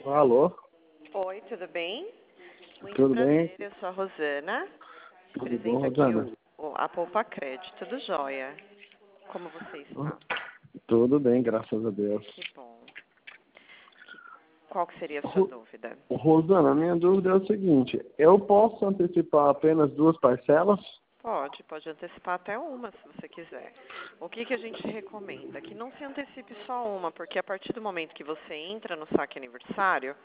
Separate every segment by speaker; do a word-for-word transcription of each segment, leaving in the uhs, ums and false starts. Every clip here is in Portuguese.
Speaker 1: Alô?
Speaker 2: Oi, tudo bem? Muito
Speaker 1: Tudo
Speaker 2: prazer,
Speaker 1: bem?
Speaker 2: eu sou a Rosana.
Speaker 1: Tudo bom,
Speaker 2: Represento aqui
Speaker 1: Rosana?
Speaker 2: o, o, a Poupa Crédito, tudo jóia. Como você está?
Speaker 1: Tudo bem, graças a Deus.
Speaker 2: Que bom. Que, qual que seria a sua
Speaker 1: Ro-
Speaker 2: dúvida?
Speaker 1: Rosana, a minha dúvida é o seguinte, eu posso antecipar apenas duas parcelas?
Speaker 2: Pode, pode antecipar até uma, se você quiser. O que, que a gente recomenda? Que não se antecipe só uma, porque a partir do momento que você entra no saque aniversário,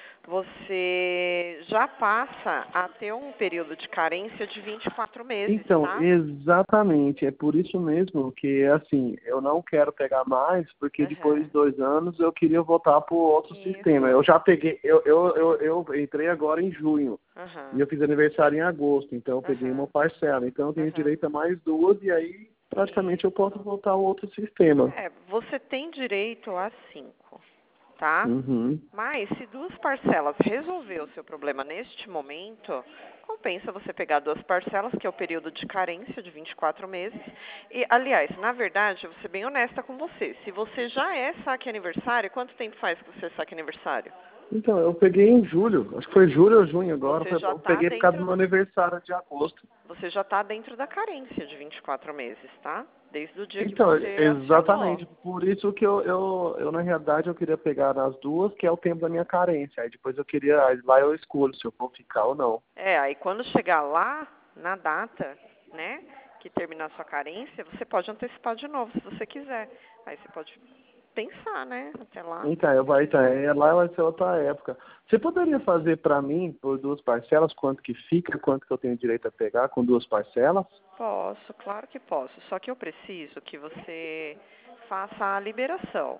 Speaker 2: você já passa a ter um período de carência de vinte e quatro meses,
Speaker 1: Então,
Speaker 2: tá?
Speaker 1: exatamente, é por isso mesmo que, assim, eu não quero pegar mais, porque depois
Speaker 2: Aham.
Speaker 1: de dois anos eu queria voltar para o outro sistema. Eu
Speaker 2: Isso.
Speaker 1: já peguei, eu, eu, eu, eu entrei agora em junho, e
Speaker 2: Aham.
Speaker 1: eu fiz aniversário em agosto, então eu peguei uma
Speaker 2: Aham.
Speaker 1: parcela. Então eu tenho
Speaker 2: Aham.
Speaker 1: direito a mais duas, e aí praticamente eu posso
Speaker 2: Isso.
Speaker 1: voltar ao outro sistema.
Speaker 2: É, você tem direito a cinco, tá?
Speaker 1: Uhum.
Speaker 2: Mas se duas parcelas resolver o seu problema neste momento, compensa você pegar duas parcelas, que é o período de carência de vinte e quatro meses. E, aliás, na verdade, eu vou ser bem honesta com você. Se você já é saque aniversário, quanto tempo faz que você é saque aniversário?
Speaker 1: Então, eu peguei em julho, acho que foi julho ou junho agora,
Speaker 2: Você
Speaker 1: foi-
Speaker 2: já
Speaker 1: eu
Speaker 2: está
Speaker 1: peguei por causa do
Speaker 2: dentro
Speaker 1: meu aniversário de agosto.
Speaker 2: Você já está dentro da carência de vinte e quatro meses, tá? Desde o dia que
Speaker 1: Então,
Speaker 2: você acionou.
Speaker 1: exatamente, por isso que eu, eu, eu, na realidade, eu queria pegar as duas, que é o tempo da minha carência. Aí depois eu queria, aí lá eu escolho se eu vou ficar ou não.
Speaker 2: É, aí quando chegar lá, na data, né, que terminar a sua carência, você pode antecipar de novo, se você quiser. Aí você pode pensar, né, até lá.
Speaker 1: Então, eu vai, então, é, lá vai ser outra época. Você poderia fazer para mim, por duas parcelas, quanto que fica, quanto que eu tenho direito a pegar com duas parcelas?
Speaker 2: Posso, claro que posso. Só que eu preciso que você faça a liberação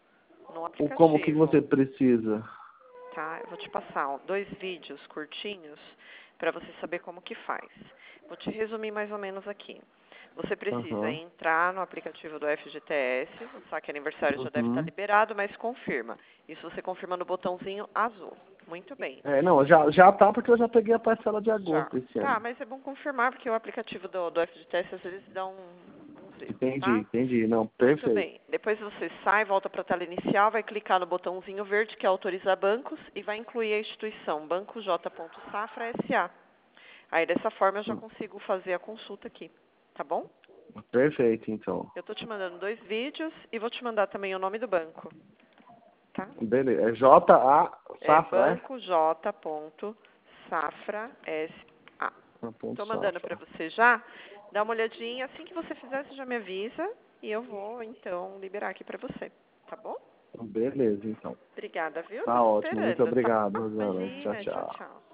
Speaker 2: no
Speaker 1: Ou como que
Speaker 2: aplicativo.
Speaker 1: você precisa?
Speaker 2: Tá? Eu vou te passar ó, dois vídeos curtinhos para você saber como que faz. Vou te resumir mais ou menos aqui. Você precisa
Speaker 1: Aham.
Speaker 2: entrar no aplicativo do F G T S, o saque aniversário já deve estar
Speaker 1: Uhum.
Speaker 2: liberado, mas confirma. Isso você confirma no botãozinho azul. Muito bem.
Speaker 1: É, não, já, já tá porque eu já peguei a parcela de
Speaker 2: Já.
Speaker 1: agosto esse
Speaker 2: Tá,
Speaker 1: ano.
Speaker 2: mas é bom confirmar, porque o aplicativo do, do F G T S às vezes dá um, uns erros,
Speaker 1: Entendi,
Speaker 2: tá?
Speaker 1: entendi. Não,
Speaker 2: Muito
Speaker 1: perfeito.
Speaker 2: bem. Depois você sai, volta para a tela inicial, vai clicar no botãozinho verde que é autorizar bancos e vai incluir a instituição Banco J. Safra S A. Aí dessa forma eu já consigo fazer a consulta aqui, tá bom?
Speaker 1: Perfeito, então.
Speaker 2: Eu estou te mandando dois vídeos e vou te mandar também o nome do banco, tá?
Speaker 1: Beleza. É J A
Speaker 2: É
Speaker 1: Safra,
Speaker 2: Banco J. Safra S A.
Speaker 1: é? Ah, ponto
Speaker 2: Estou mandando para
Speaker 1: Safra.
Speaker 2: você já. Dá uma olhadinha. Assim que você fizer, você já me avisa e eu vou então liberar aqui para você, tá bom?
Speaker 1: Beleza, então.
Speaker 2: Obrigada, viu? Tô
Speaker 1: Tá
Speaker 2: te
Speaker 1: ótimo. Muito
Speaker 2: esperando, tá?
Speaker 1: obrigado, Rosana. Tchau,
Speaker 2: Imagina, tchau,
Speaker 1: tchau.
Speaker 2: tchau.